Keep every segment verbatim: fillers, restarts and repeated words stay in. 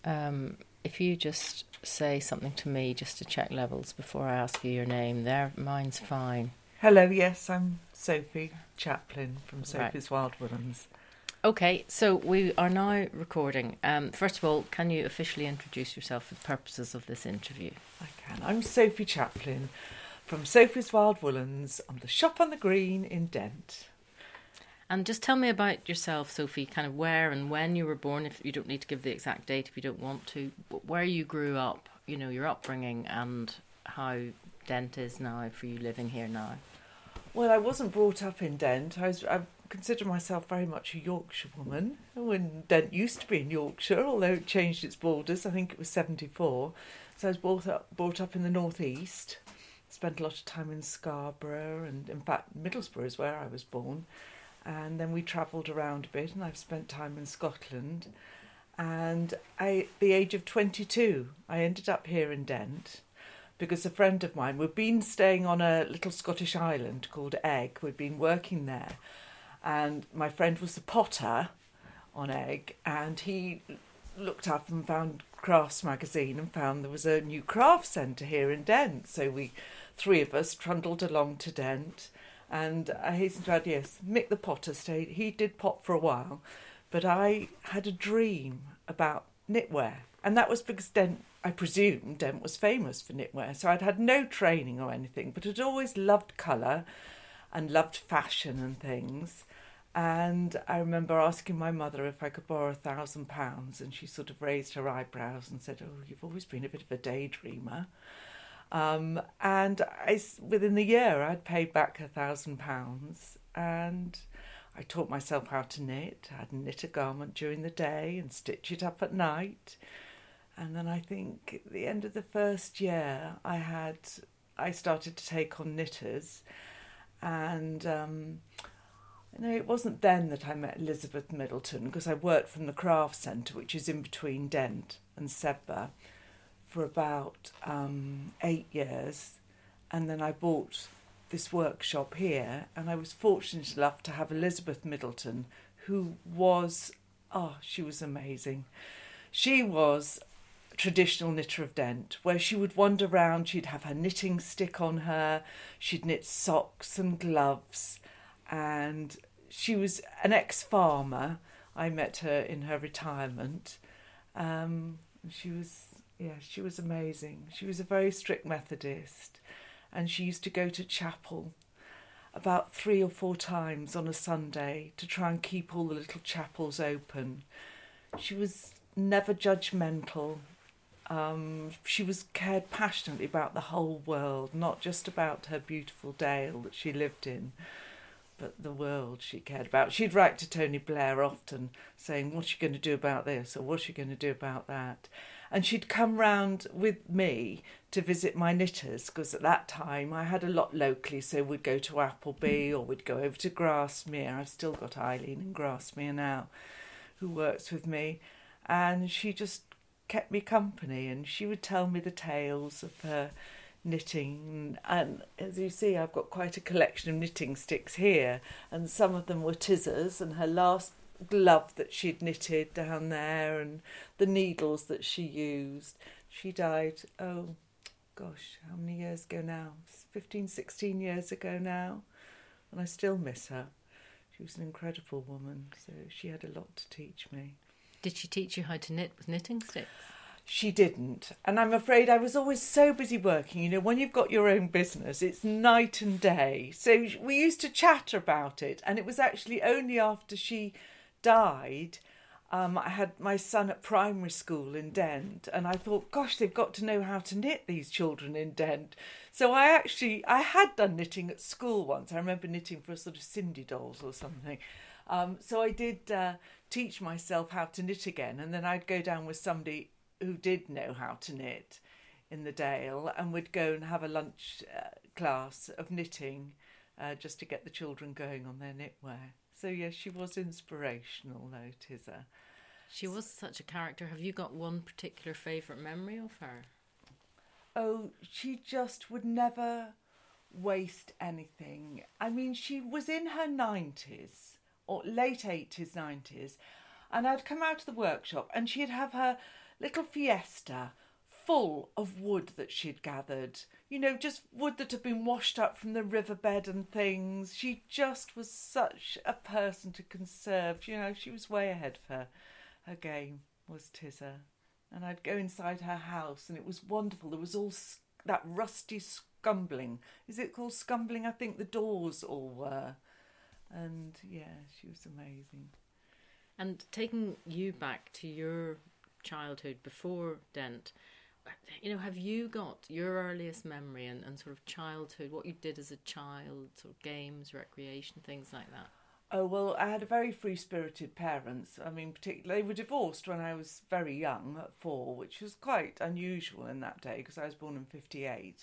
Um, if you just say something to me just to check levels before I ask you your name, there, mine's fine. Hello, yes, I'm Sophie Chaplin from Sophie's Right. Wild Woodlands. Okay, so we are now recording. Um, first of all, can you officially introduce yourself for the purposes of this interview? I can. I'm Sophie Chaplin from Sophie's Wild Woodlands on the Shop on the Green in Dent. And just tell me about yourself, Sophie, kind of where and when you were born, if you don't need to give the exact date if you don't want to, but where you grew up, you know, your upbringing and how Dent is now for you living here now. Well, I wasn't brought up in Dent. I, was, I consider myself very much a Yorkshire woman. When Dent used to be in Yorkshire, although it changed its borders, I think it was seventy-four. So I was brought up, brought up in the northeast, spent a lot of time in Scarborough, and in fact Middlesbrough is where I was born. And then we travelled around a bit, and I've spent time in Scotland. And I, at the age of twenty-two, I ended up here in Dent because a friend of mine, we'd been staying on a little Scottish island called Egg. We'd been working there. And my friend was the potter on Egg, and he looked up and found Crafts magazine and found there was a new craft centre here in Dent. So we, three of us, trundled along to Dent. And I hasten to add, yes, Mick the potter stayed. He did pot for a while, but I had a dream about knitwear. And that was because Dent, I presume, Dent was famous for knitwear. So I'd had no training or anything, but I'd always loved colour and loved fashion and things. And I remember asking my mother if I could borrow a thousand pounds, and she sort of raised her eyebrows and said, "Oh, you've always been a bit of a daydreamer." Um, and I, within the year, I'd paid back a thousand pounds, and I taught myself how to knit. I'd knit a garment during the day and stitch it up at night. And then I think at the end of the first year, I had, I started to take on knitters, and um, you know, it wasn't then that I met Elizabeth Middleton, because I worked from the Craft Centre, which is in between Dent and Sedbergh, for about um, eight years, and then I bought this workshop here, and I was fortunate enough to have Elizabeth Middleton, who was, oh, she was amazing. She was a traditional knitter of Dent, where she would wander around, she'd have her knitting stick on her, she'd knit socks and gloves, and she was an ex-farmer. I met her in her retirement. Um, she was... Yeah, she was amazing. She was a very strict Methodist, and she used to go to chapel about three or four times on a Sunday to try and keep all the little chapels open. She was never judgmental. Um, she was cared passionately about the whole world, not just about her beautiful dale that she lived in, but the world she cared about. She'd write to Tony Blair often saying, "What's she going to do about this?" or "What's she going to do about that?" And she'd come round with me to visit my knitters, because at that time I had a lot locally, so we'd go to Appleby or we'd go over to Grasmere. I've still got Eileen in Grasmere now, who works with me. And she just kept me company, and she would tell me the tales of her knitting. And as you see, I've got quite a collection of knitting sticks here, and some of them were Tizzers, and her last glove that she'd knitted down there, and the needles that she used. She died, oh gosh, how many years ago now? fifteen, sixteen years ago now, and I still miss her. She was an incredible woman, so she had a lot to teach me. Did she teach you how to knit with knitting sticks? She didn't, and I'm afraid I was always so busy working. You know, when you've got your own business, it's night and day. So we used to chatter about it, and it was actually only after she died, um, I had my son at primary school in Dent, and I thought, gosh, they've got to know how to knit, these children in Dent. So I actually, I had done knitting at school once. I remember knitting for a sort of Cindy dolls or something. Um, so I did uh, teach myself how to knit again, and then I'd go down with somebody who did know how to knit in the Dale, and we'd go and have a lunch uh, class of knitting uh, just to get the children going on their knitwear. So, yes, she was inspirational, though, Tizza. She was such a character. Have you got one particular favourite memory of her? Oh, she just would never waste anything. I mean, she was in her nineties, or late eighties, nineties, and I'd come out of the workshop and she'd have her little fiesta full of wood that she'd gathered. You know, just wood that had been washed up from the riverbed and things. She just was such a person to conserve. You know, she was way ahead of her. Her game was Tizza. And I'd go inside her house and it was wonderful. There was all that rusty scumbling. Is it called scumbling? I think the doors all were. And yeah, she was amazing. And taking you back to your childhood before Dent, you know, have you got your earliest memory and, and sort of childhood, what you did as a child, sort of games, recreation, things like that? Oh, well, I had a very free-spirited parents. I mean, particularly, they were divorced when I was very young, at four, which was quite unusual in that day because I was born in fifty-eight.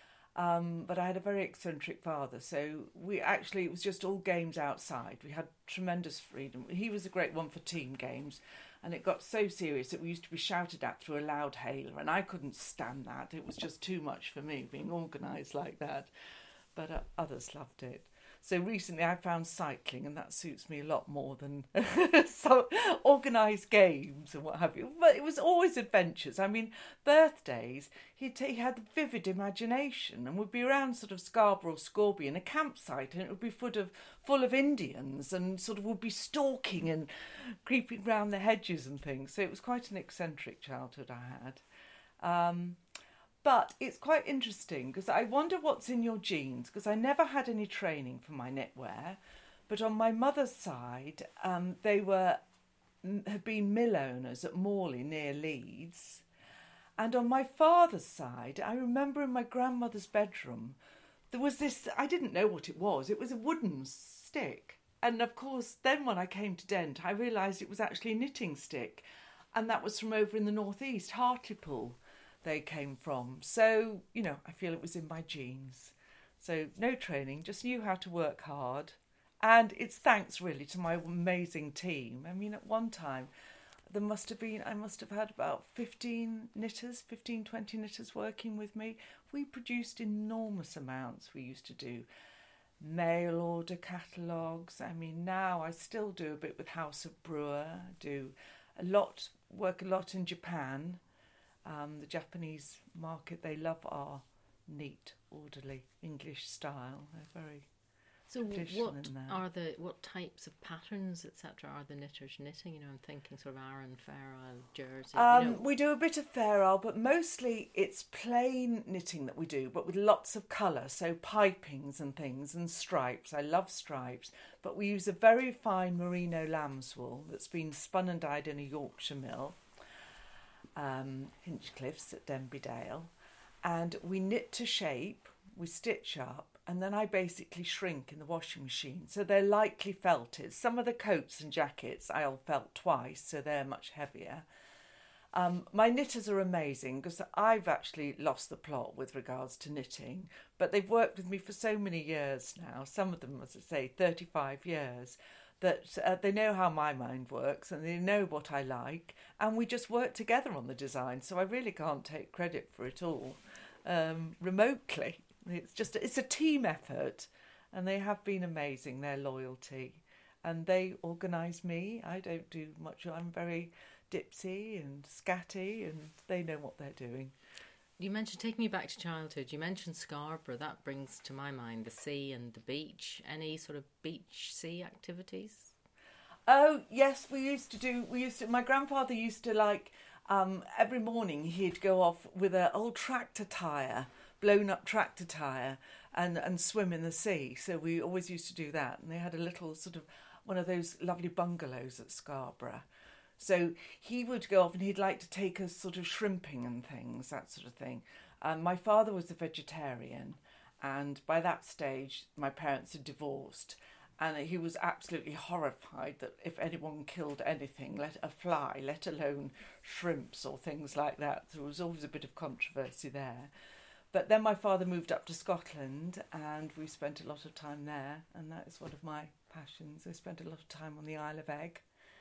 Um, but I had a very eccentric father, so we actually, it was just all games outside. We had tremendous freedom. He was a great one for team games, and it got so serious that we used to be shouted at through a loudhailer, and I couldn't stand that. It was just too much for me, being organised like that. But uh, others loved it. So recently I found cycling, and that suits me a lot more than so organised games and what have you. But it was always adventures. I mean, birthdays, he'd he had a vivid imagination and would be around sort of Scarborough or Scorby in a campsite, and it would be full of, full of Indians and sort of would be stalking and creeping round the hedges and things. So it was quite an eccentric childhood I had. Um... But it's quite interesting because I wonder what's in your genes, because I never had any training for my knitwear. But on my mother's side, um, they were had been mill owners at Morley near Leeds. And on my father's side, I remember in my grandmother's bedroom, there was this, I didn't know what it was. It was a wooden stick. And of course, then when I came to Dent, I realised it was actually a knitting stick. And that was from over in the northeast, Hartlepool. They came from. So, you know, I feel it was in my genes. So no training, just knew how to work hard. And it's thanks really to my amazing team. I mean, at one time, there must have been, I must have had about fifteen knitters, fifteen, twenty knitters working with me. We produced enormous amounts. We used to do mail order catalogues. I mean, now I still do a bit with House of Brewer, do a lot, work a lot in Japan. Um, the Japanese market, they love our neat, orderly English style. They're very so traditional what in that. are the what types of patterns, et cetera, are the knitters knitting? You know, I'm thinking sort of Aran, Fair Isle, Jersey. Um, you know. We do a bit of Fair Isle, but mostly it's plain knitting that we do, but with lots of colour, so pipings and things and stripes. I love stripes, but we use a very fine merino lamb's wool that's been spun and dyed in a Yorkshire mill. Um, Hinchcliffe's at Denby Dale, and we knit to shape, we stitch up, and then I basically shrink in the washing machine. So they're lightly felted. Some of the coats and jackets I'll felt twice, so they're much heavier. Um, my knitters are amazing because I've actually lost the plot with regards to knitting, but they've worked with me for so many years now, some of them, as I say, thirty-five years, that uh, they know how my mind works and they know what I like, and we just work together on the design. So I really can't take credit for it all um, remotely. It's just it's a team effort, and they have been amazing, their loyalty, and they organise me. I don't do much. I'm very dipsy and scatty, and they know what they're doing. You mentioned, taking you back to childhood, you mentioned Scarborough. That brings to my mind the sea and the beach. Any sort of beach sea activities? Oh, yes, we used to do, we used to, my grandfather used to like, um, every morning he'd go off with an old tractor tyre, blown up tractor tyre, and, and swim in the sea. So we always used to do that. And they had a little sort of, one of those lovely bungalows at Scarborough. So he would go off and he'd like to take us sort of shrimping and things, that sort of thing. Um, my father was a vegetarian, and by that stage my parents had divorced, and he was absolutely horrified that if anyone killed anything, let a fly, let alone shrimps or things like that. There was always a bit of controversy there. But then my father moved up to Scotland, and we spent a lot of time there, and that is one of my passions. I spent a lot of time on the Isle of Egg.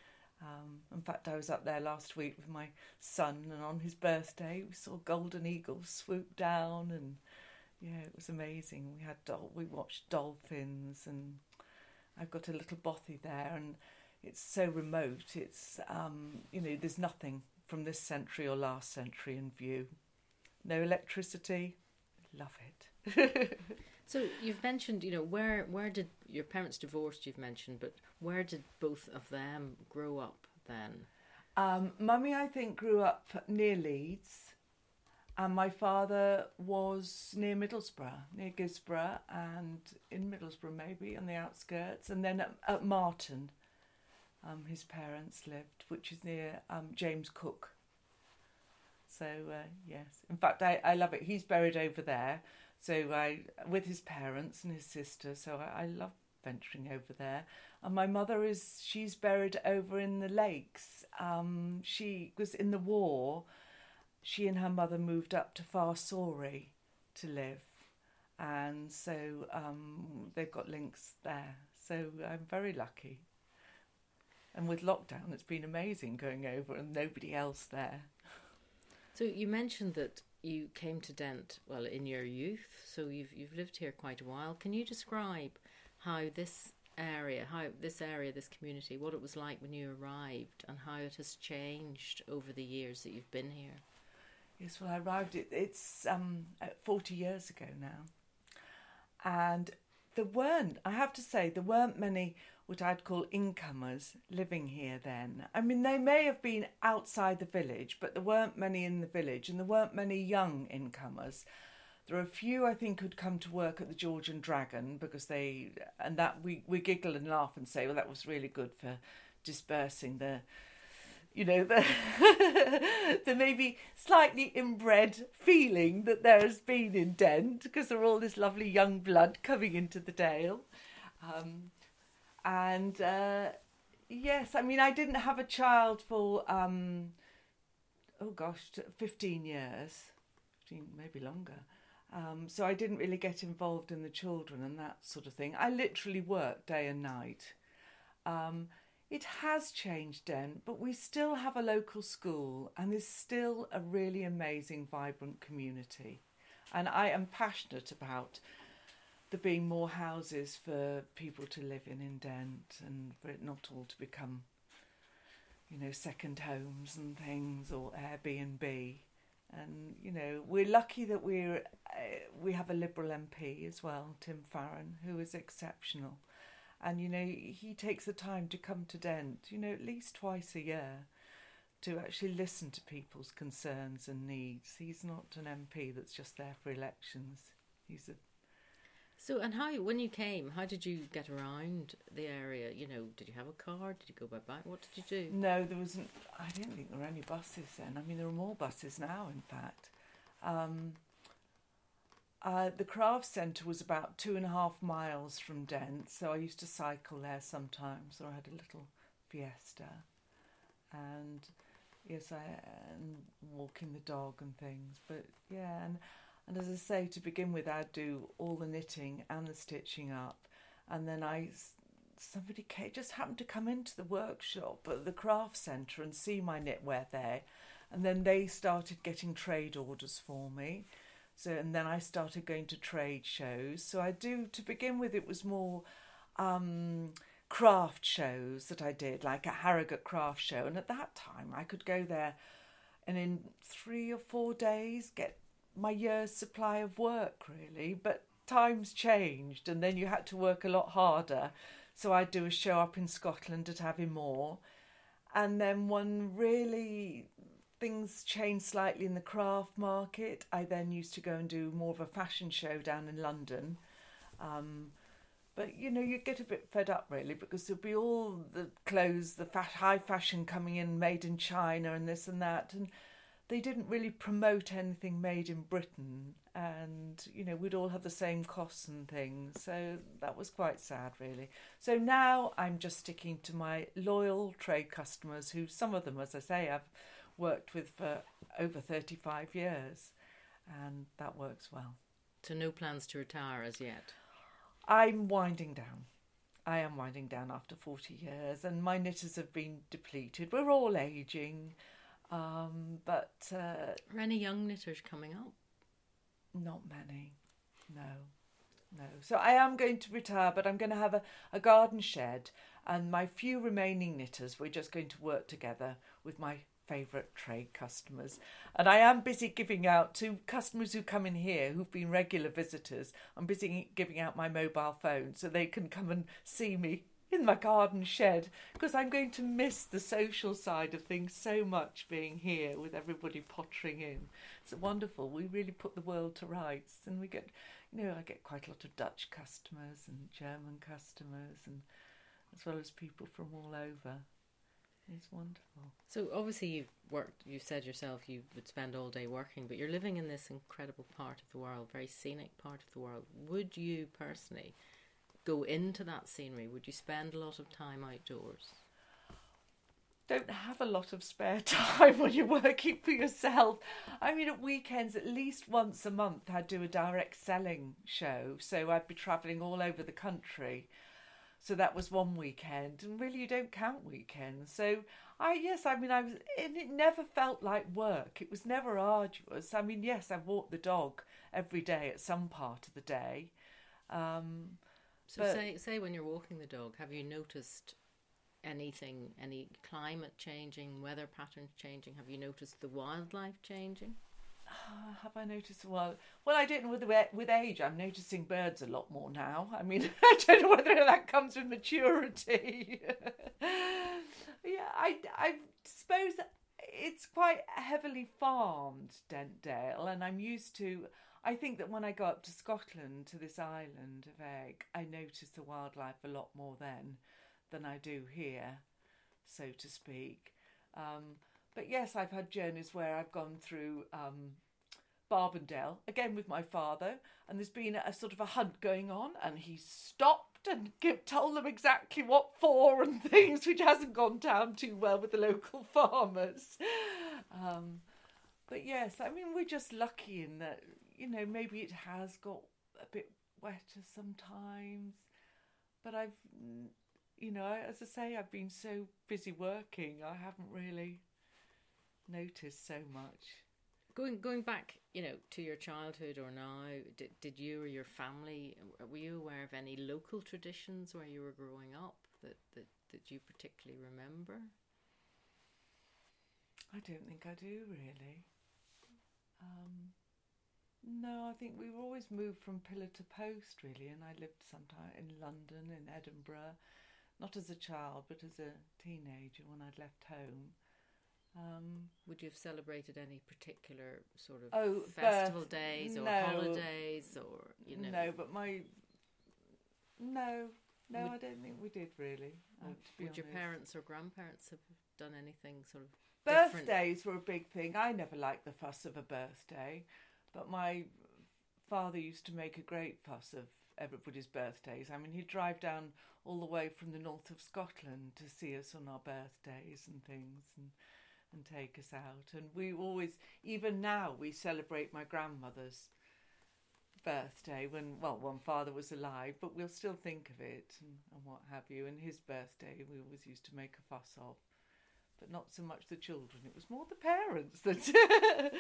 Um, in fact, I was up there last week with my son, and on his birthday we saw golden eagles swoop down, and yeah, it was amazing. We had dol- we watched dolphins, and I've got a little bothy there, and it's so remote. It's um, you know, there's nothing from this century or last century in view. No electricity, love it. So you've mentioned, you know, where where did your parents divorced? You've mentioned, but where did both of them grow up then? Um, Mummy, I think, grew up near Leeds, and my father was near Middlesbrough, near Gisborough, and in Middlesbrough maybe on the outskirts, and then at, at Marton, um, his parents lived, which is near um, James Cook. So uh, yes, in fact, I, I love it. He's buried over there. So I, with his parents and his sister, so I, I love venturing over there. And my mother is, she's buried over in the lakes. Um, she was in the war. She and her mother moved up to Farsori to live. And so um, they've got links there. So I'm very lucky. And with lockdown, it's been amazing going over and nobody else there. So you mentioned that you came to Dent, well, in your youth, so you've you've lived here quite a while. Can you describe how this area, how this area, this community, what it was like when you arrived and how it has changed over the years that you've been here? Yes, well, I arrived, it, it's um, forty years ago now. And there weren't, I have to say, there weren't many what I'd call incomers living here then. I mean, they may have been outside the village, but there weren't many in the village, and there weren't many young incomers. There are a few, I think, who'd come to work at the George and Dragon because they, and that we, we giggle and laugh and say, well, that was really good for dispersing the, you know, the, the maybe slightly inbred feeling that there has been in Dent because there are all this lovely young blood coming into the Dale. Um, and uh, yes, I mean, I didn't have a child for, um, oh gosh, fifteen years, fifteen, maybe longer. Um, so I didn't really get involved in the children and that sort of thing. I literally worked day and night. Um, it has changed, Dent, but we still have a local school and there's still a really amazing, vibrant community. And I am passionate about there being more houses for people to live in in Dent and for it not all to become, you know, second homes and things or Airbnb. And, you know, we're lucky that we're uh, we have a Liberal M P as well, Tim Farron, who is exceptional. And, you know, he takes the time to come to Dent, you know, at least twice a year to actually listen to people's concerns and needs. He's not an M P that's just there for elections. He's a So, and how, when you came, how did you get around the area? You know, did you have a car? Did you go by bike? What did you do? No, there wasn't. I didn't think there were any buses then. I mean, there are more buses now, in fact. Um, uh, the craft centre was about two and a half miles from Dent, so I used to cycle there sometimes, or I had a little Fiesta. And yes, I and walking the dog and things. But yeah, and. And as I say, to begin with, I'd do all the knitting and the stitching up. And then I, somebody came, just happened to come into the workshop at the craft centre and see my knitwear there. And then they started getting trade orders for me. So, and then I started going to trade shows. So I do, to begin with, it was more um, craft shows that I did, like a Harrogate craft show. And at that time, I could go there and in three or four days get my year's supply of work, really. But times changed and then you had to work a lot harder. So I'd do a show up in Scotland at Aviemore. And then when really things changed slightly in the craft market, I then used to go and do more of a fashion show down in London. Um, but, you know, you get a bit fed up, really, because there'll be all the clothes, the fa- high fashion coming in, made in China and this and that. And they didn't really promote anything made in Britain, and, you know, we'd all have the same costs and things. So that was quite sad, really. So now I'm just sticking to my loyal trade customers who, some of them, as I say, I've worked with for over thirty-five years, and that works well. So no plans to retire as yet? I'm winding down. I am winding down after forty years, and my knitters have been depleted. We're all ageing. Um, but uh, are any young knitters coming up? Not many, no, no. So I am going to retire, but I'm going to have a, a garden shed, and my few remaining knitters, we're just going to work together with my favourite trade customers. And I am busy giving out to customers who come in here who've been regular visitors. I'm busy giving out my mobile phone so they can come and see me in my garden shed, because I'm going to miss the social side of things so much being here with everybody pottering in. It's wonderful. We really put the world to rights, and we get, you know, I get quite a lot of Dutch customers and German customers, and as well as people from all over. It's wonderful. So obviously you've worked, you said yourself you would spend all day working, but you're living in this incredible part of the world, very scenic part of the world. Would you personally go into that scenery? Would you spend a lot of time outdoors? Don't have a lot of spare time when you're working for yourself. I mean, at weekends, at least once a month, I'd do a direct selling show. So I'd be travelling all over the country. So that was one weekend, and really you don't count weekends. So I, yes, I mean, I was, and it never felt like work. It was never arduous. I mean, yes, I walked the dog every day at some part of the day. Um, So But, say say when you're walking the dog, have you noticed anything, any climate changing, weather patterns changing? Have you noticed the wildlife changing? uh, have I noticed? Well, well, I don't know. With with age, I'm noticing birds a lot more now. I mean, I don't know whether that comes with maturity. yeah, I I suppose it's quite heavily farmed, Dentdale, and I'm used to. I think that when I go up to Scotland, to this island of Egg, I notice the wildlife a lot more then than I do here, so to speak. Um, but yes, I've had journeys where I've gone through um, Barbendale, again with my father, and there's been a sort of a hunt going on, and he stopped and give, told them exactly what for and things, which hasn't gone down too well with the local farmers. Um, but yes, I mean, we're just lucky in that, you know, maybe it has got a bit wetter sometimes, but I've, you know, as I say, I've been so busy working, I haven't really noticed so much. Going going back, you know, to your childhood or now, did, did you or your family, were you aware of any local traditions where you were growing up that, that, that you particularly remember? I don't think I do, really. Um... No, I think we were always moved from pillar to post, really, and I lived sometime in London, in Edinburgh, not as a child, but as a teenager when I'd left home. Um, Would you have celebrated any particular sort of oh, festival birth, days or no, holidays or, you know? No, but my... No, no, Would, I don't think we did, really. Would, to be would your honest. parents or grandparents have done anything sort of Birthdays different? were a big thing. I never liked the fuss of a birthday. But my father used to make a great fuss of everybody's birthdays. I mean, he'd drive down all the way from the north of Scotland to see us on our birthdays and things and, and take us out. And we always, even now, we celebrate my grandmother's birthday when, well, when father was alive, but we'll still think of it and, and what have you. And his birthday we always used to make a fuss of. But not so much the children. It was more the parents that...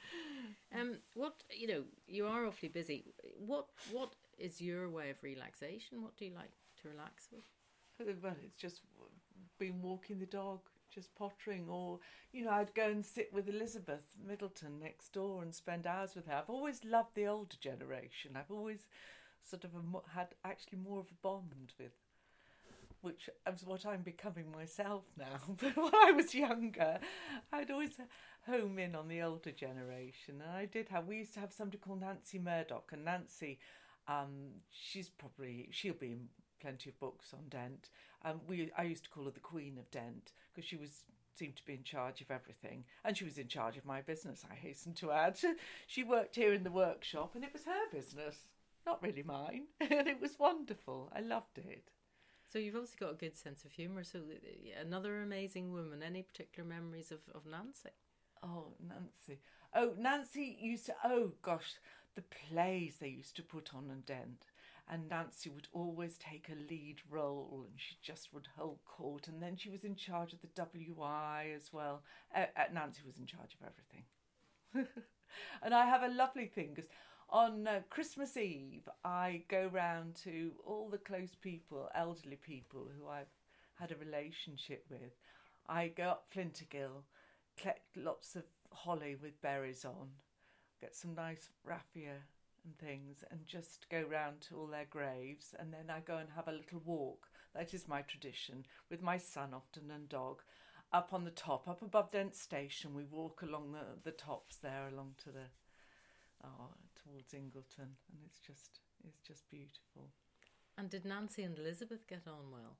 um, what, you know, you are awfully busy. What What is your way of relaxation? What do you like to relax with? Well, it's just been walking the dog, just pottering. Or, you know, I'd go and sit with Elizabeth Middleton next door and spend hours with her. I've always loved the older generation. I've always sort of had actually more of a bond with, which is what I'm becoming myself now. But when I was younger, I'd always home in on the older generation. And I did have, we used to have somebody called Nancy Murdoch. And Nancy, um, she's probably, she'll be in plenty of books on Dent. Um, we, I used to call her the Queen of Dent because she was seemed to be in charge of everything. And she was in charge of my business, I hasten to add. She worked here in the workshop and it was her business, not really mine. And it was wonderful. I loved it. So you've obviously got a good sense of humour. So another amazing woman. Any particular memories of, of Nancy? Oh, Nancy. Oh, Nancy used to, oh gosh, the plays they used to put on in Dent. And Nancy would always take a lead role and she just would hold court. And then she was in charge of the W I as well. Uh, uh, Nancy was in charge of everything. And I have a lovely thing because on uh, Christmas Eve, I go round to all the close people, elderly people who I've had a relationship with. I go up Flintergill collect lots of holly with berries on, get some nice raffia and things, and just go round to all their graves, and then I go and have a little walk. That is my tradition, with my son often and dog. Up on the top, up above Dent Station, we walk along the, the tops there, along to the, oh, towards Ingleton, and it's just, it's just beautiful. And did Nancy and Elizabeth get on well?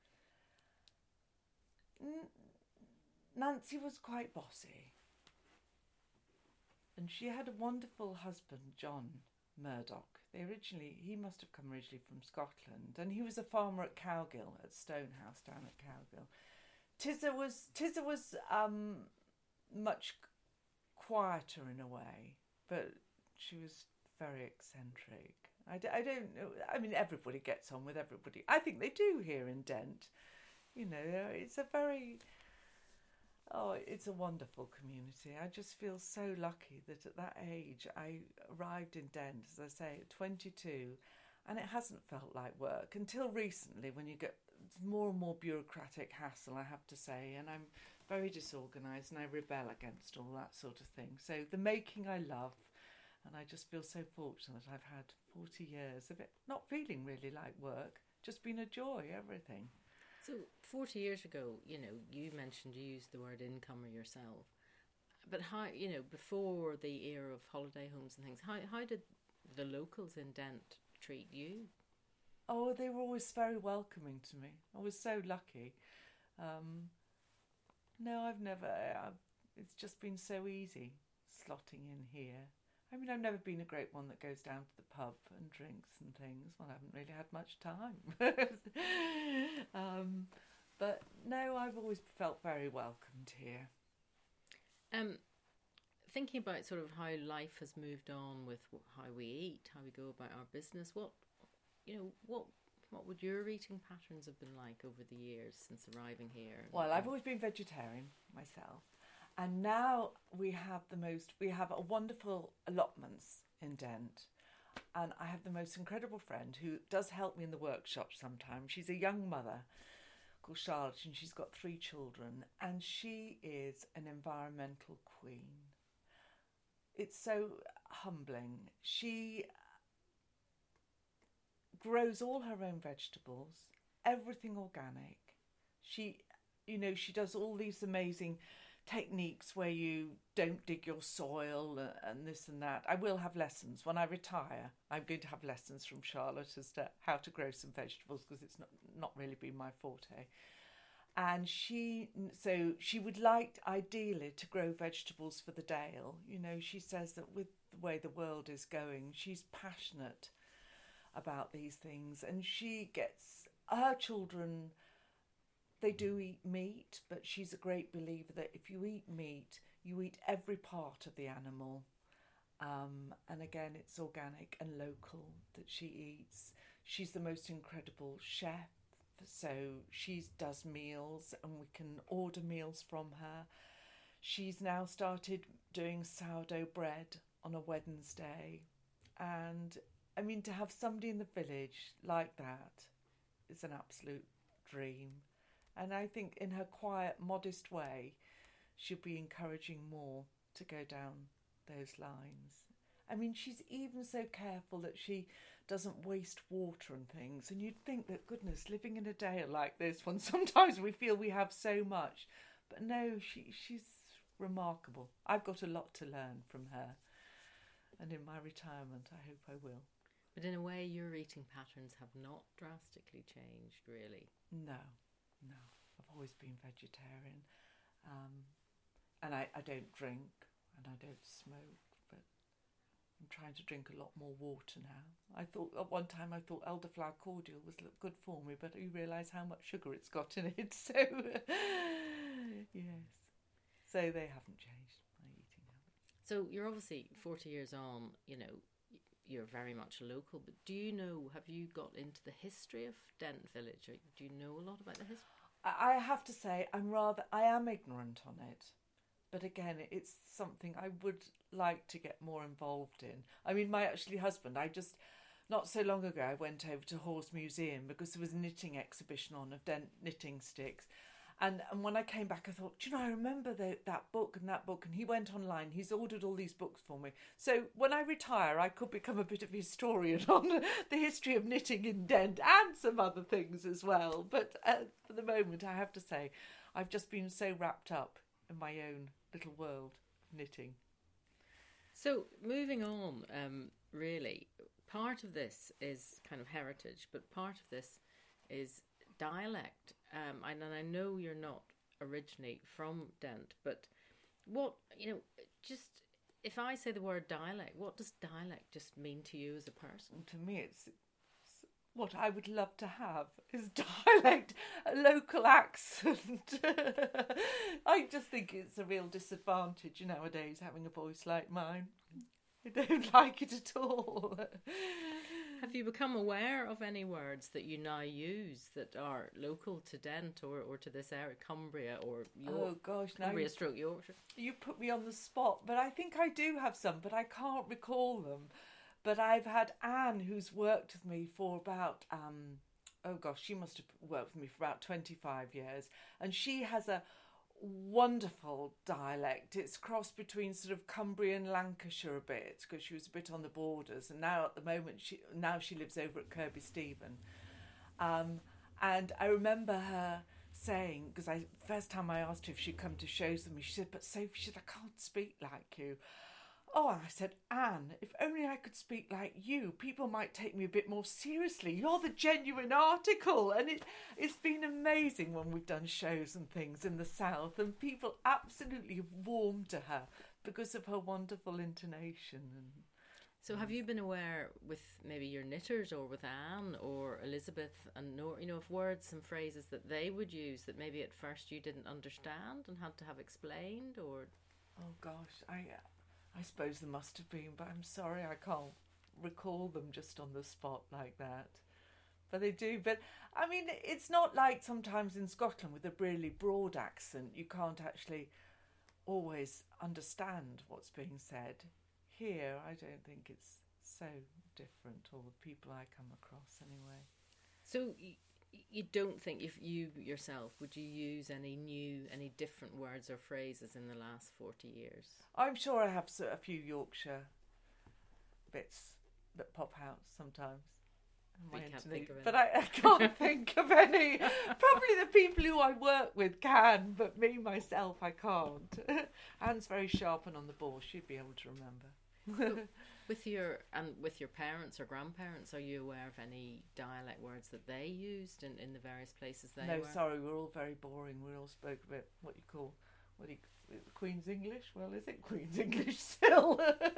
N- Nancy was quite bossy. And she had a wonderful husband, John Murdoch. They originally, he must have come originally from Scotland, and he was a farmer at Cowgill, at Stonehouse down at Cowgill. Tizza was Tizza was um, much quieter in a way, but she was very eccentric. I, d- I don't know. I mean, everybody gets on with everybody. I think they do here in Dent. You know, it's a very... Oh, it's a wonderful community. I just feel so lucky that at that age I arrived in Dent, as I say, at twenty-two, and it hasn't felt like work until recently, when you get more and more bureaucratic hassle, I have to say, and I'm very disorganised and I rebel against all that sort of thing. So the making I love, and I just feel so fortunate that I've had forty years of it not feeling really like work, just been a joy, everything. So forty years ago, you know, you mentioned, you used the word incomer yourself. But how, you know, before the era of holiday homes and things, how how did the locals in Dent treat you? Oh, they were always very welcoming to me. I was so lucky. Um, no, I've never, I've, it's just been so easy slotting in here. I mean, I've never been a great one that goes down to the pub and drinks and things. Well, I haven't really had much time. um, but no, I've always felt very welcomed here. Um, thinking about sort of how life has moved on with how we eat, how we go about our business, what, you know, what what would your eating patterns have been like over the years since arriving here? Well, I've always been vegetarian myself. And now we have the most, we have a wonderful allotments in Dent. And I have the most incredible friend who does help me in the workshop sometimes. She's a young mother called Charlotte, and she's got three children. And she is an environmental queen. It's so humbling. She grows all her own vegetables, everything organic. She, you know, she does all these amazing techniques where you don't dig your soil and this and that. I will have lessons when I retire. I'm going to have lessons from Charlotte as to how to grow some vegetables, because it's not not really been my forte. And she, so she would like ideally to grow vegetables for the Dale. You know, she says that with the way the world is going, she's passionate about these things, and she gets her children. They do eat meat, but she's a great believer that if you eat meat, you eat every part of the animal. Um, and again, it's organic and local that she eats. She's the most incredible chef, so she does meals and we can order meals from her. She's now started doing sourdough bread on a Wednesday. And I mean, to have somebody in the village like that is an absolute dream. And I think in her quiet, modest way, she'll be encouraging more to go down those lines. I mean, she's even so careful that she doesn't waste water and things. And you'd think that, goodness, living in a dale like this one, sometimes we feel we have so much. But no, she she's remarkable. I've got a lot to learn from her. And in my retirement, I hope I will. But in a way, your eating patterns have not drastically changed, really. No. No, I've always been vegetarian, um, and I, I don't drink and I don't smoke, but I'm trying to drink a lot more water now. I thought at one time I thought elderflower cordial was good for me, but you realise how much sugar it's got in it. So yes, so they haven't changed my eating habits. So you're obviously forty years on. You know, you're very much a local, but do you know, have you got into the history of Dent Village? Or do you know a lot about the history? I have to say, I'm rather, I am ignorant on it. But again, it's something I would like to get more involved in. I mean, my actually husband, I just, not so long ago, I went over to Hawes Museum because there was a knitting exhibition on of Dent knitting sticks. And and when I came back, I thought, do you know, I remember the, that book and that book. And he went online. He's ordered all these books for me. So when I retire, I could become a bit of a historian on the history of knitting in Dent and some other things as well. But uh, for the moment, I have to say, I've just been so wrapped up in my own little world of knitting. So moving on, um, really, part of this is kind of heritage, but part of this is dialect. Um, and I know you're not originally from Dent, but what, you know, just if I say the word dialect, what does dialect just mean to you as a person? To me, it's, it's what I would love to have is dialect, a local accent. I just think it's a real disadvantage nowadays having a voice like mine. I don't like it at all. Have you become aware of any words that you now use that are local to Dent or, or to this area, Cumbria or York? Oh gosh, now Cumbria stroke Yorkshire. You put me on the spot, but I think I do have some, but I can't recall them. But I've had Anne, who's worked with me for about, um, oh gosh, she must have worked with me for about twenty-five years, and she has a wonderful dialect. It's crossed between sort of Cumbria and Lancashire a bit, because she was a bit on the borders, and now at the moment she now she lives over at Kirby Stephen. Um, and I remember her saying, because I first time I asked her if she'd come to shows with me, she said, "But Sophie," she said, "I can't speak like you." Oh, I said, "Anne, if only I could speak like you, people might take me a bit more seriously. You're the genuine article." And it, it's been amazing when we've done shows and things in the South, and people absolutely have warmed to her because of her wonderful intonation. And so have you been aware with maybe your knitters or with Anne or Elizabeth and Nor, you know, of words and phrases that they would use that maybe at first you didn't understand and had to have explained? Or oh gosh, I... I suppose there must have been, but I'm sorry I can't recall them just on the spot like that. But they do. But, I mean, it's not like sometimes in Scotland with a really broad accent, you can't actually always understand what's being said. Here, I don't think it's so different, all the people I come across anyway. So you, you don't think, if you yourself, would you use any new, any different words or phrases in the last forty years? I'm sure I have a few Yorkshire bits that pop out sometimes. But, you can't think of any. But I, I can't think of any. Probably the people who I work with can, but me, myself, I can't. Anne's very sharp and on the ball. She'd be able to remember. So, with your and with your parents or grandparents, are you aware of any dialect words that they used in, in the various places they no, were? No, sorry, we're all very boring. We all spoke a bit what you call what do you, Queen's English. Well, is it Queen's English still?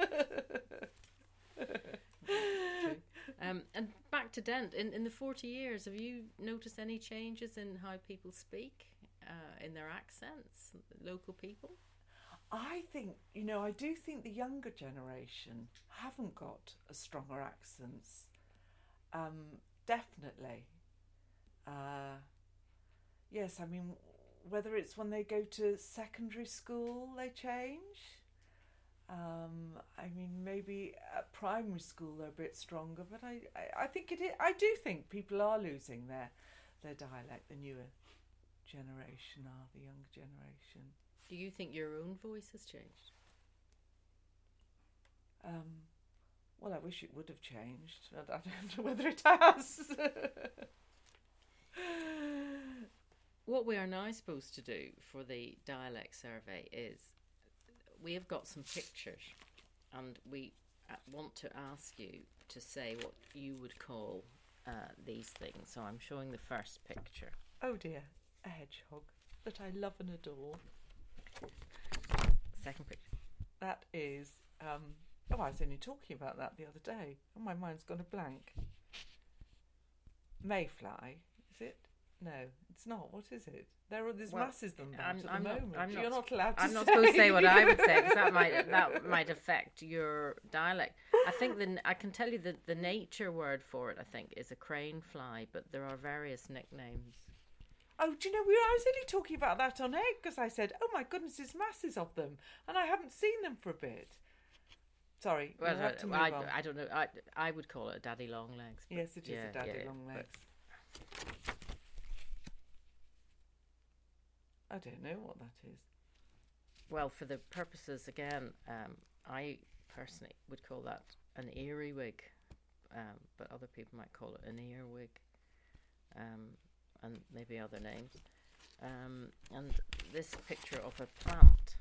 um, and back to Dent. In in the forty years, have you noticed any changes in how people speak, uh, in their accents, local people? I think, you know, I do think the younger generation haven't got a stronger accents. Um, definitely. Uh, yes, I mean, whether it's when they go to secondary school, they change. Um, I mean, maybe at primary school they're a bit stronger, but I, I, I think it is, I do think people are losing their, their dialect, the newer generation are, the younger generation. Do you think your own voice has changed? Um, well, I wish it would have changed. I, I don't know whether it has. What we are now supposed to do for the dialect survey is we have got some pictures and we want to ask you to say what you would call uh, these things. So I'm showing the first picture. Oh dear, a hedgehog that I love and adore. Second picture. That is, um, oh, I was only talking about that the other day. Oh, my mind's gone a blank. Mayfly, is it? No, it's not. What is it? There are there's well, masses of them at I'm, the I'm moment. Not, I'm You're not, not allowed to I'm say. not supposed to say what I would say because that might that might affect your dialect. I think the I can tell you that the nature word for it, I think, is a crane fly, but there are various nicknames. Oh, do you know, we were, I was only talking about that on air because I said, oh my goodness, there's masses of them. And I haven't seen them for a bit. Sorry, well, we'll have to move I, on. I don't know. I, I would call it a daddy long legs. Yes, it is yeah, a daddy yeah, long legs. But... I don't know what that is. Well, for the purposes, again, um, I personally would call that an earwig, um, but other people might call it an earwig, um, and maybe other names. Um, and this picture of a plant.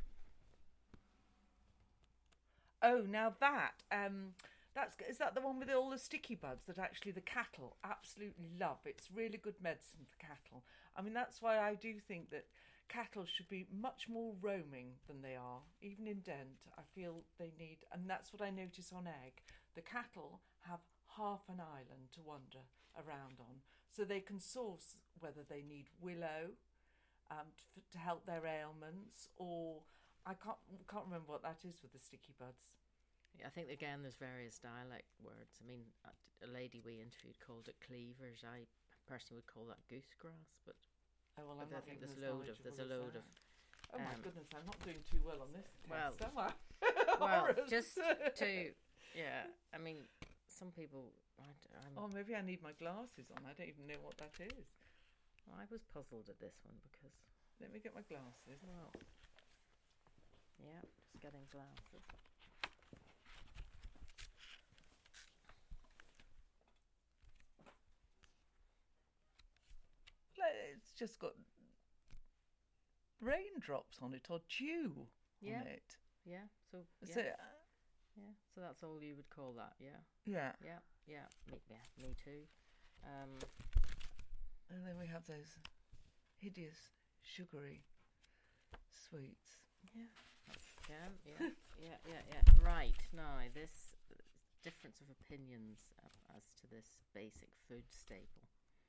Oh, now that um, that's is that the one with all the sticky buds that actually the cattle absolutely love? It's really good medicine for cattle. I mean, that's why I do think that cattle should be much more roaming than they are. Even in Dent, I feel they need, and that's what I notice on Egg. The cattle have half an island to wander around on, so they can source whether they need willow um, to, to help their ailments, or I can't can't remember what that is with the sticky buds. I think again there's various dialect words. I mean, a lady we interviewed called it cleavers. I personally would call that goosegrass, but oh well, I'm I not think there's as load of there's a load that. of. Oh my um, goodness, I'm not doing too well on this test, well, am I? well, Horrors. just to yeah. I mean, some people. I, I'm, Oh, maybe I need my glasses on. I don't even know what that is. I was puzzled at this one because. Let me get my glasses. Well, yeah, just getting glasses. It's just got raindrops on it or dew Yeah. on it. Yeah. So yeah. So, uh, yeah. So that's all you would call that. Yeah. yeah. Yeah. Yeah. Me, yeah, me too. Um, And then we have those hideous, sugary sweets. yeah. Again. Yeah. Yeah. Yeah. Yeah. Right. Now this uh, difference of opinions uh, as to this basic food staple.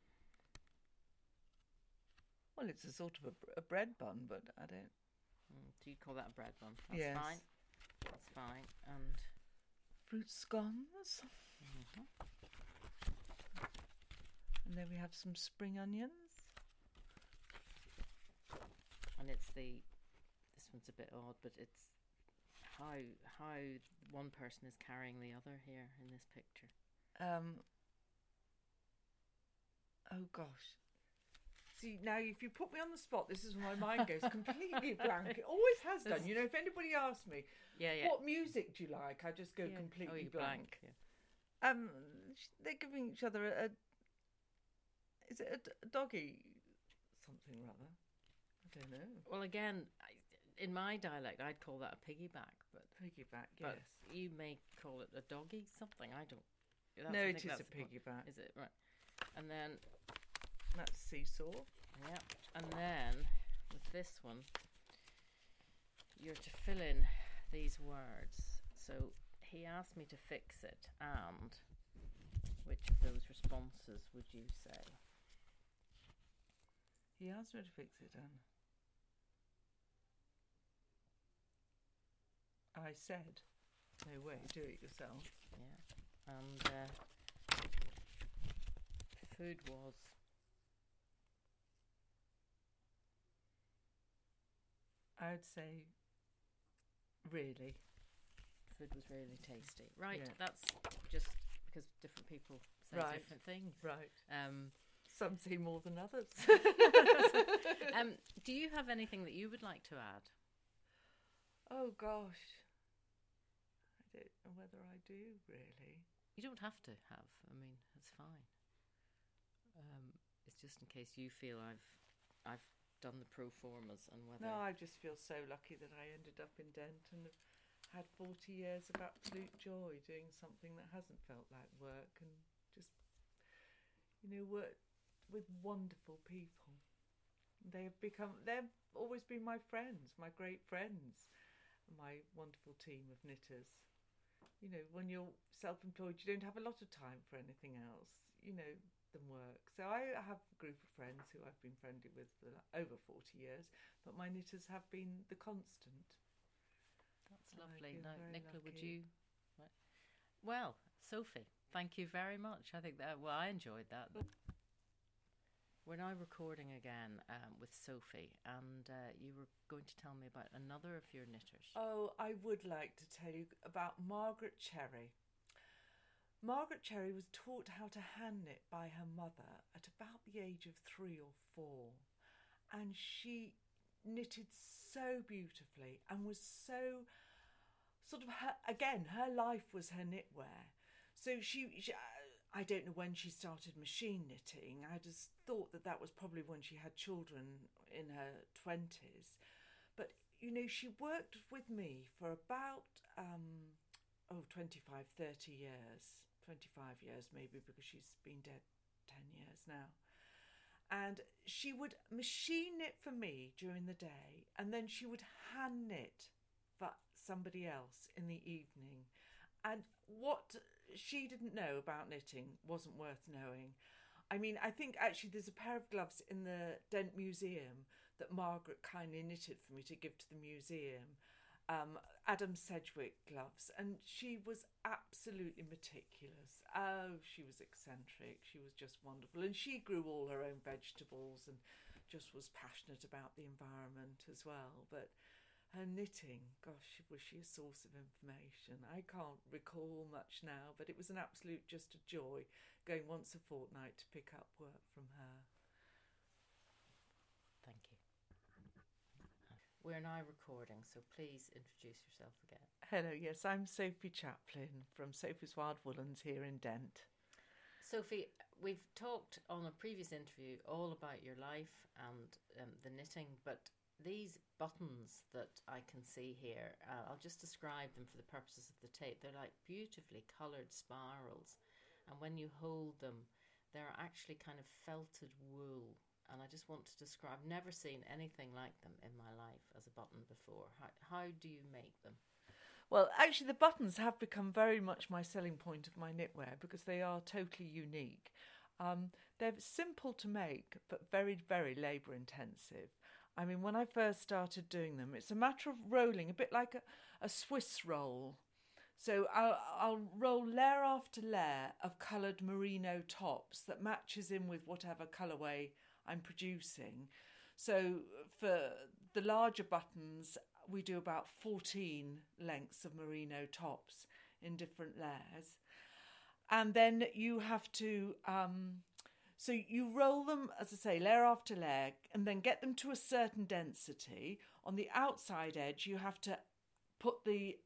Well, it's a sort of a, a bread bun, but I don't... Mm, do you call that a bread bun? That's Yes. fine. That's fine. And Fruit scones. mm-hmm. And then we have some spring onions. and it's the this one's a bit odd, but it's how how one person is carrying the other here in this picture. Um. Oh gosh. See, now if you put me on the spot, this is when my mind goes completely blank. It always has done. You know, if anybody asks me, Yeah, yeah. what music do you like? I just go yeah. completely oh, you blank. blank. Yeah. Um, they're giving each other a, a is it a, d- a doggy something rather? I don't know. Well, again, I, in my dialect, I'd call that a piggyback, but Piggyback, but yes. you may call it a doggy something. I don't. That's, No, I it think is a that's the point. piggyback. Is it right? And then That's seesaw. yeah, and then with this one, you're to fill in these words. So he asked me to fix it, and which of those responses would you say? He asked me to fix it, and I said, "No way, do it yourself." Yeah, and uh, food was I would say, really. food was really tasty. Right, Yeah. that's just because different people say Right. different things. Right. Um, Some say more than others. um, do you have anything that you would like to add? Oh gosh, I don't know whether I do really. You don't have to have. I mean, it's fine. Um, it's just in case you feel I've I've done the pro formas and whether. No, I just feel so lucky that I ended up in Dent and have had forty years of absolute joy doing something that hasn't felt like work and just, you know, work with wonderful people. They have become, they've always been my friends, my great friends, my wonderful team of knitters. You know, when you're self-employed, you don't have a lot of time for anything else, you know, than work. So I have a group of friends who I've been friendly with for over forty years, but my knitters have been the constant. That's I lovely. feel Now, very Nicola, would lucky. you? Right. Well, Sophie, thank you very much. I think that, well, I enjoyed that. We're now recording again um, with Sophie, and uh, you were going to tell me about another of your knitters. Oh, I would like to tell you about Margaret Cherry. Margaret Cherry was taught how to hand knit by her mother at about the age of three or four, and she knitted so beautifully and was so sort of her, again, her life was her knitwear. So she, she, I don't know when she started machine knitting. I just thought that that was probably when she had children in her twenties. But, you know, she worked with me for about, um, oh, twenty-five, thirty years. twenty-five years maybe, because she's been dead ten years now. And she would machine knit for me during the day, and then she would hand knit for somebody else in the evening. And what she didn't know about knitting wasn't worth knowing. I mean, I think actually there's a pair of gloves in the Dent Museum that Margaret kindly knitted for me to give to the museum. Um, Adam Sedgwick gloves, and she was absolutely meticulous. Oh, she was eccentric. She was just wonderful, and she grew all her own vegetables and just was passionate about the environment as well. But her knitting, gosh, was she a source of information? I can't recall much now, but it was an absolute just a joy going once a fortnight to pick up work from her. Thank you. We're now recording, so please introduce yourself again. Hello, yes, I'm Sophie Chaplin from Sophie's Wild Woolens here in Dent. Sophie, we've talked on a previous interview all about your life and um, the knitting, but these buttons that I can see here, uh, I'll just describe them for the purposes of the tape. They're like beautifully coloured spirals, and when you hold them, they're actually kind of felted wool. And I just want to describe, I've never seen anything like them in my life as a button before. How, how do you make them? Well, actually, the buttons have become very much my selling point of my knitwear because they are totally unique. Um, they're simple to make, but very, very labour intensive. I mean, when I first started doing them, it's a matter of rolling, a bit like a, a Swiss roll. So I'll, I'll roll layer after layer of coloured merino tops that matches in with whatever colourway I'm producing. So for the larger buttons, we do about fourteen lengths of merino tops in different layers. And then you have to, um, so you roll them, as I say, layer after layer, and then get them to a certain density. On the outside edge, you have to put the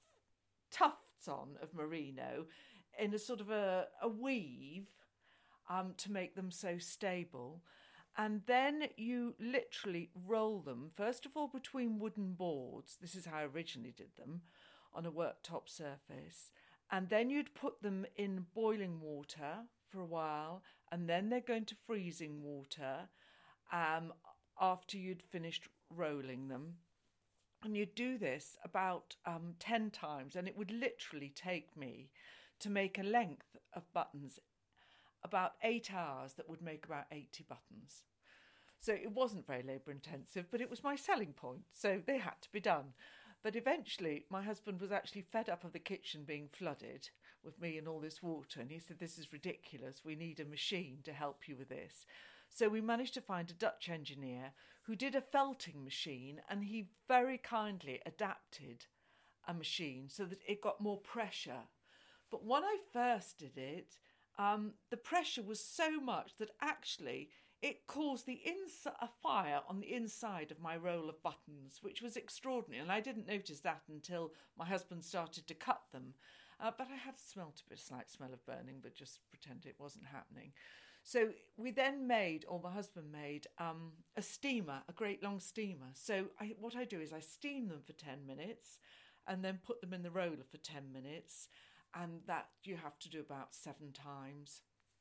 tufts on of merino in a sort of a, a weave um, to make them so stable. And then you literally roll them, first of all, between wooden boards. This is how I originally did them, on a worktop surface. And then you'd put them in boiling water for a while, and then they're going to freezing water um, after you'd finished rolling them. And you'd do this about um, ten times, and it would literally take me to make a length of buttons about eight hours that would make about eighty buttons. So it wasn't very labour intensive, but it was my selling point, so they had to be done. But eventually my husband was actually fed up of the kitchen being flooded with me and all this water, and he said, this is ridiculous, we need a machine to help you with this. So we managed to find a Dutch engineer who did a felting machine, and he very kindly adapted a machine so that it got more pressure. But when I first did it, um, the pressure was so much that actually it caused the ins- a fire on the inside of my roll of buttons, which was extraordinary. And I didn't notice that until my husband started to cut them. Uh, but I had smelt a bit, slight smell of burning, but just pretend it wasn't happening. So we then made, or my husband made, um, a steamer, a great long steamer. So I, what I do is I steam them for ten minutes and then put them in the roller for ten minutes. And that you have to do about seven times.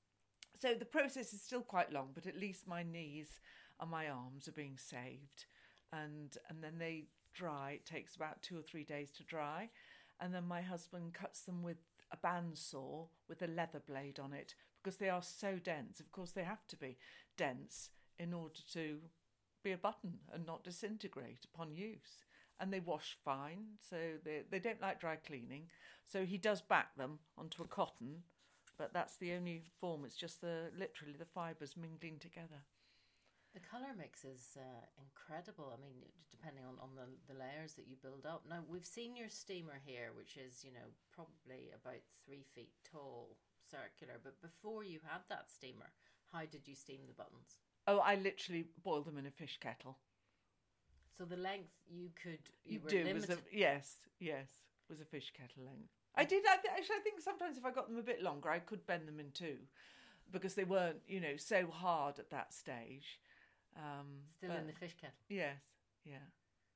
So the process is still quite long, but at least my knees and my arms are being saved. And and then they dry. It takes about two or three days to dry. And then my husband cuts them with a bandsaw with a leather blade on it, because they are so dense. Of course, they have to be dense in order to be a button and not disintegrate upon use. And they wash fine, so they they don't like dry cleaning. So he does back them onto a cotton, but that's the only form. It's just the literally the fibres mingling together. The colour mix is uh, incredible. I mean, depending on, on the, the layers that you build up. Now, we've seen your steamer here, which is, you know, probably about three feet tall, circular. But before you had that steamer, how did you steam the buttons? Oh, I literally boiled them in a fish kettle. So the length you could you, You were do was limited. a, yes, yes, was a fish kettle length. I did I th- actually. I think sometimes if I got them a bit longer, I could bend them in two, because they weren't, you know, so hard at that stage. Um, Still but- in the fish kettle. Yes, yeah.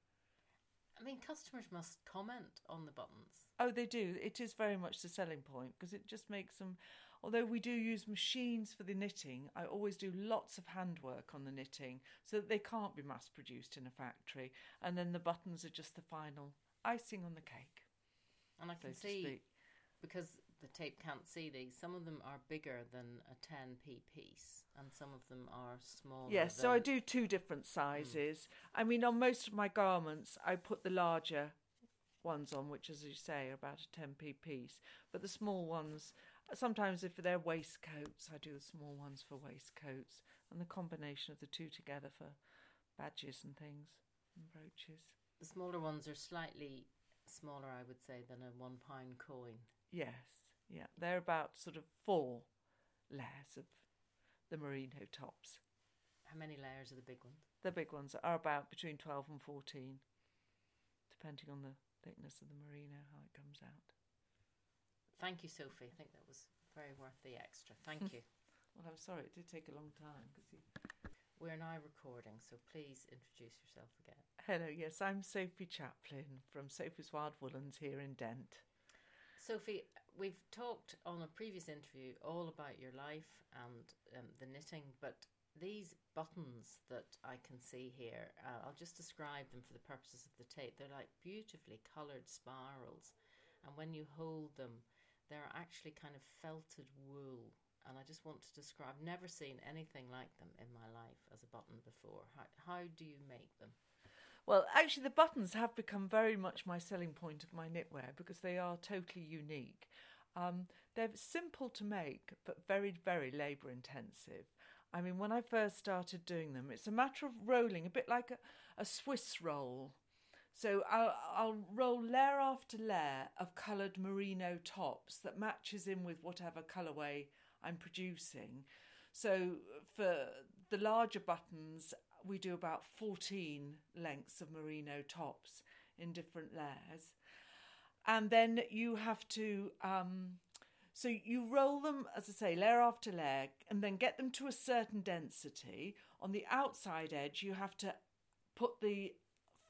I mean, customers must comment on the buttons. Oh, they do. It is very much the selling point, because it just makes them. Although we do use machines for the knitting, I always do lots of handwork on the knitting, so that they can't be mass produced in a factory. And then the buttons are just the final icing on the cake. And I So can to see, speak. because the tape can't see these, some of them are bigger than a ten p piece, and some of them are smaller. Yes, than... so I do two different sizes. Mm. I mean, on most of my garments, I put the larger ones on, which, as you say, are about a ten p piece. But the small ones, sometimes if they're waistcoats, I do the small ones for waistcoats, and the combination of the two together for badges and things, and brooches. The smaller ones are slightly smaller, I would say, than a one pound coin. Yes, yeah. They're about sort of four layers of the merino tops. How many layers are the big ones? The big ones are about between twelve and fourteen, depending on the thickness of the merino, how it comes out. Thank you, Sophie. I think that was very worth the extra. Thank you. Well, I'm sorry, it did take a long time. Cause you... We're now recording, so please introduce yourself again. Hello, yes, I'm Sophie Chaplin from Sophie's Wild Woolens here in Dent. Sophie, we've talked on a previous interview all about your life and um, the knitting, but these buttons that I can see here, uh, I'll just describe them for the purposes of the tape. They're like beautifully coloured spirals, and when you hold them, they're actually kind of felted wool. And I just want to describe, I've never seen anything like them in my life as a button before. How, how do you make them? Well, actually, the buttons have become very much my selling point of my knitwear, because they are totally unique. Um, they're simple to make, but very, very labour intensive. I mean, when I first started doing them, it's a matter of rolling, a bit like a, a Swiss roll. So I'll, I'll roll layer after layer of coloured merino tops that matches in with whatever colourway I'm producing. So for the larger buttons, we do about fourteen lengths of merino tops in different layers. And then you have to, um, so you roll them, as I say, layer after layer, and then get them to a certain density. On the outside edge, you have to put the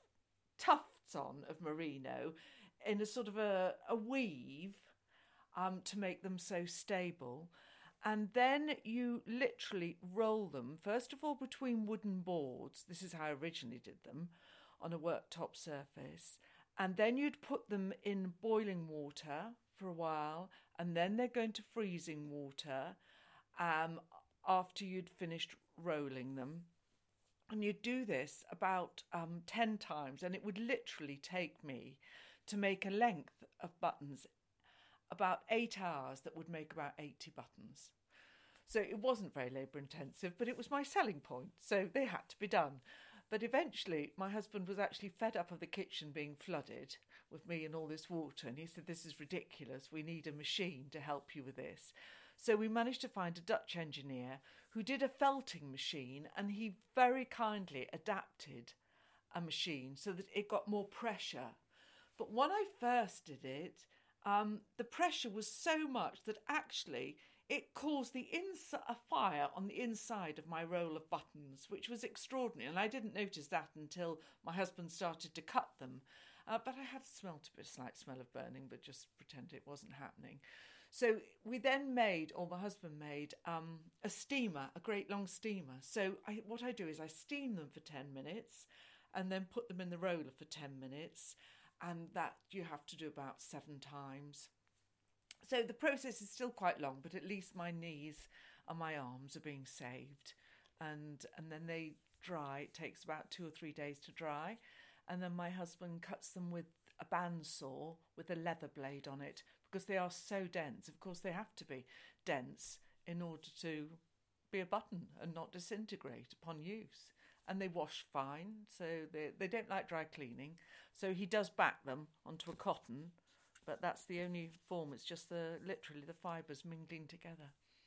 tufts on of merino in a sort of a, a weave um, to make them so stable. And then you literally roll them, first of all, between wooden boards. This is how I originally did them, on a worktop surface. And then you'd put them in boiling water for a while, and then they're going to freezing water um, after you'd finished rolling them. And you'd do this about um, ten times, and it would literally take me to make a length of buttons about eight hours that would make about eighty buttons. So it wasn't very labour intensive, but it was my selling point, so they had to be done. But eventually my husband was actually fed up of the kitchen being flooded with me and all this water, and he said, "This is ridiculous, we need a machine to help you with this." So we managed to find a Dutch engineer who did a felting machine, and he very kindly adapted a machine so that it got more pressure. But when I first did it, um, the pressure was so much that actually it caused the ins- a fire on the inside of my roll of buttons, which was extraordinary. And I didn't notice that until my husband started to cut them. Uh, but I had smelt a bit, a slight smell of burning, but just pretend it wasn't happening. So we then made, or my husband made, um, a steamer, a great long steamer. So I, what I do is I steam them for ten minutes and then put them in the roller for ten minutes. And that you have to do about seven times. So the process is still quite long, but at least my knees and my arms are being saved. And and then they dry. It takes about two or three days to dry. And then my husband cuts them with a bandsaw with a leather blade on it, because they are so dense. Of course, they have to be dense in order to be a button and not disintegrate upon use. And they wash fine, so they, they don't like dry cleaning. So he does back them onto a cotton, but that's the only form. It's just the literally the fibres mingling together.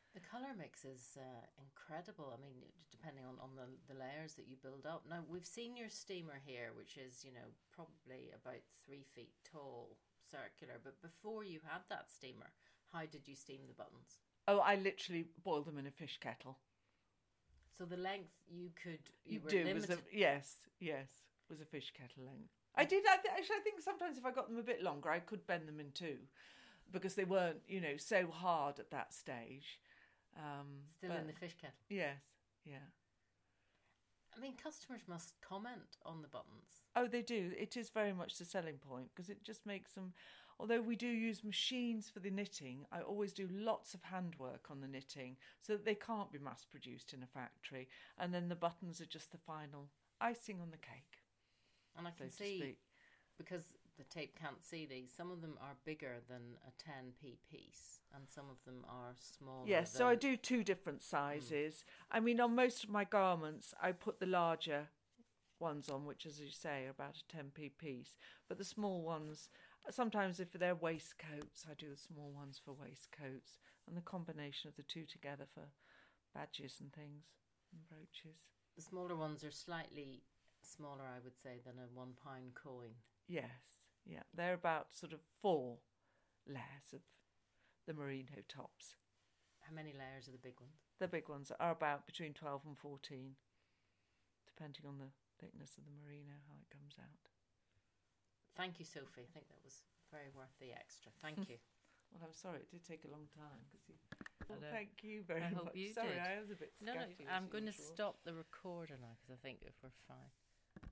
The colour mix is uh, incredible. I mean, depending on, on the, the layers that you build up. Now, we've seen your steamer here, which is, you know, probably about three feet tall, circular. But before you had that steamer, how did you steam the buttons? Oh, I literally boiled them in a fish kettle. So the length you could... You, You were do, limited. was a, yes, yes, was a fish kettle length. I did, I th- actually, I think sometimes if I got them a bit longer, I could bend them in two, because they weren't, you know, so hard at that stage. Um, Still but, in the fish kettle. Yes, yeah. I mean, customers must comment on the buttons. Oh, they do. It is very much the selling point, because it just makes them... Although we do use machines for the knitting, I always do lots of handwork on the knitting so that they can't be mass-produced in a factory. And then the buttons are just the final icing on the cake. And I can so to see, speak. because the tape can't see these, some of them are bigger than a ten p piece and some of them are smaller. Yes, than... so I do two different sizes. Mm. I mean, on most of my garments, I put the larger ones on, which, as you say, are about a ten p piece. But the small ones, sometimes if they're waistcoats, I do the small ones for waistcoats, and the combination of the two together for badges and things and brooches. The smaller ones are slightly smaller, I would say, than a one pound coin. Yes, yeah. They're about sort of four layers of the merino tops. How many layers are the big ones? The big ones are about between twelve and fourteen, depending on the thickness of the merino, how it comes out. Thank you, Sophie. I think that was very worth the extra. Thank you. Well, I'm sorry, it did take a long time. Cause you... Well, thank you very I much. hope you sorry, did. I was a bit No, no, scatty, I'm as going to usual. stop the recorder now because I think if we're fine.